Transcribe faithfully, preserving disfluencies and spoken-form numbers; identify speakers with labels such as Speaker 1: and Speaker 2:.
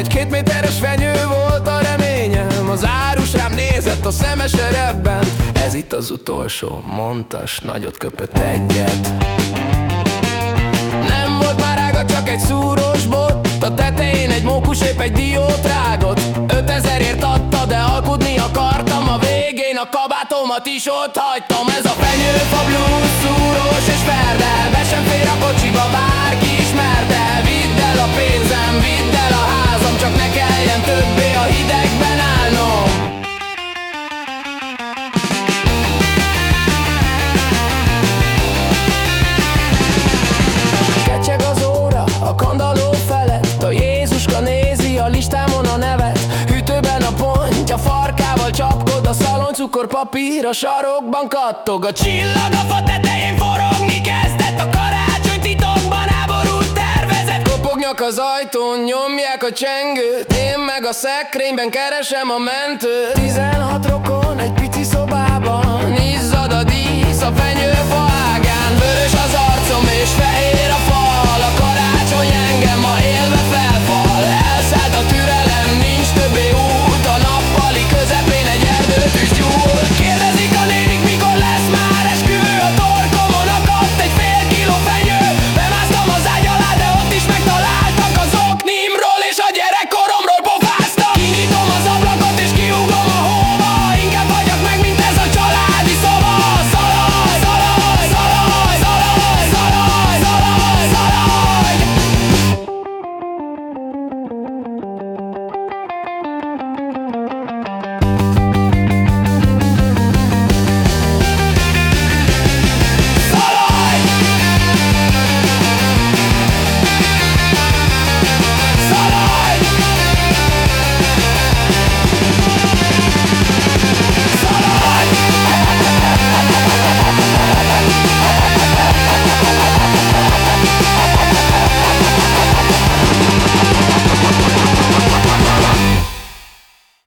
Speaker 1: Egy-két méteres fenyő volt a reményem, az árus rám nézett a szemes erebben. Ez itt az utolsó, mondta, s nagyot köpött egyet. Nem volt már ága, csak egy szúrós bot, a tetején egy mókus épp egy diót rágott. Ötezerért adta, de alkudni akartam, a végén a kabátomat is ott hagytam. Ez a fenyőfa blues, szúrós és ferdel, be sem fér a kocsiba, bárki ismerd el. Vidd el a pénzem, vidd el a házam, csak ne kelljen többé a hidegben állnom. Kecseg az óra a kandalló felett, a Jézuska nézi a listámon a nevet. Hűtőben a pontja farkával csapkod, a szaloncukorpapír a sarokban kattog. A csillag a fa tetején forogni kezdett, a karácsony titokban háborút tervezett. Kopognak az ajtón, nyomják a csengőt, én meg a szekrényben keresem a mentőt. Tizenhat rokon egy pici szobában,